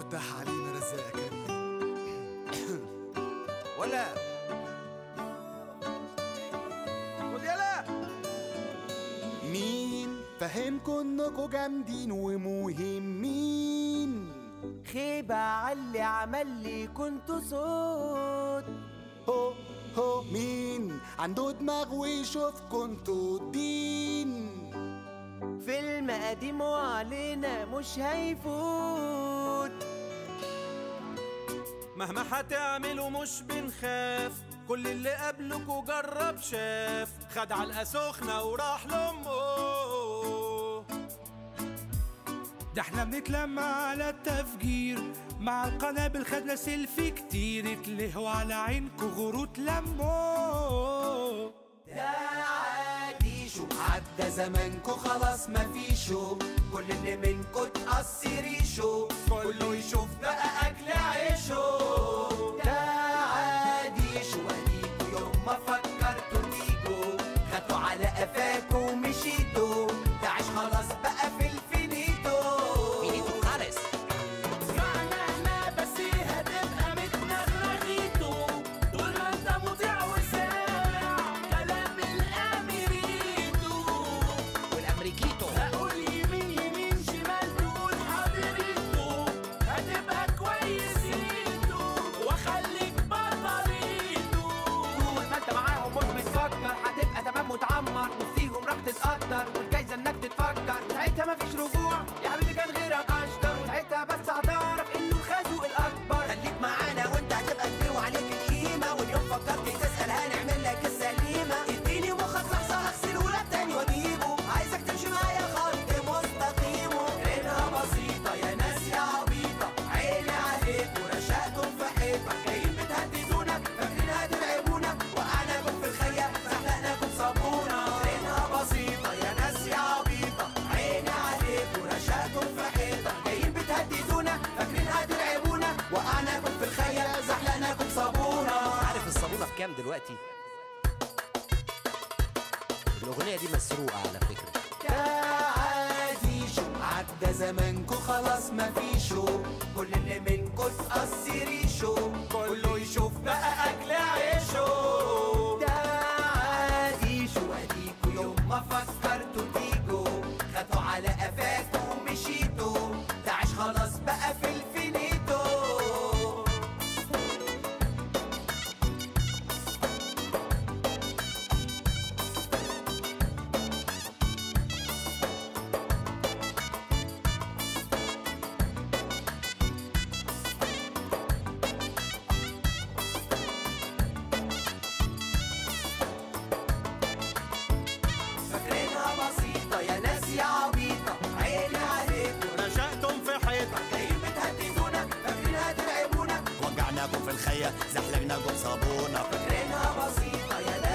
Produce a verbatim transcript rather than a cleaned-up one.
افتح علينا رزاق يا كريم. ولا خد يلا. مين فهمكوا انكوا جامدين ومهمين؟ خيبة عاللي عمل لي كنتوا صوت. هو هو مين عنده دماغ ويشوف كنتوا الدين؟ فيلم قديم وعلينا مش هيفوت. مهما هتعملوا مش بنخاف، كل اللي قبلكوا جرب شاف، خد علقة سخنة وراح لأمه. ده احنا بنتلمع على التفجير، مع القنابل خدنا سيلفي كتير، اتلهوا على عينكوا غروت لمو. ده عادي شو عدى زمانكو خلاص مفيشو، كل اللي منكو تقصي ريشو، كله يشوف بقى أكل عيشو. ده عادي شو اديكوا يوم ما فكرتوا تيجوا، خدتوا على قفاكوا ومشيتوا، تعيش خلاص بقى في الفينيتو. فينيتو خالص. اسمعنا احنا بس هتبقى متنغرغيتو، طول ما انت مطيع وسامع كلام الاميريتو والامريكيتو. هقول يمين يمين شمال تقول حاضريتو، هتبقى كويسيتو واخليك بطليتو. طول ما انت معاهم مش بتفكر هتبقى تمام متعمر، وفيهم راح تتقدر والجايزه انك تتفكر، ساعتها مفيش رجوع يا حبيبي كان غيرك اشطر، وساعتها بس هتعرف انه الخازوق الاكبر. خليك معانا وانت هتبقى كبير وعليك القيمه، واليوم فكرت تسال هنعمل لك السليمه. اديني مخك لحظه هغسله لك تاني واجيبه، عايزك تمشي معايا خط مستقيم. فكرتها بسيطه يا ناس يا عبيطه، عيني عليكوا رشقتم في حيطه، جايين بتهددونا فاكرين هتتعبونا، وقعناكم في الخيا زحلقناكم صابونه. فكرتها بسيطه يا ناس يا عبيطه، عيني عليكوا رشقتم في حيطه، جايين بتهددونا فاكرين هتتعبونا، وقعناكم في الخيا زحلقناكم صابونه. عارف الصابونة بكام دلوقتي؟ الأغنية دي مسروقة على فكرة. ده عادي شو عدى زمانكو خلاص مفيشو، كل اللي منكو تقصي ريشو، كله يشوف بقى أكل عيشو. ده عادي شو اديكوا يوم ما فكرتوا تيجوا، خدتوا على قفاكوا ومشيتوا، تعيش خلاص بقى في الفينيتو. فاكرينها بسيطة يا ناس يا عبيطة، عيني عليكوا رشقتم في حيطة، جايين بتهددونا فاكرين هتتعبونا، وجعناكم في الخيا زحلقناكم صابونة. فاكرينها بسيطة يا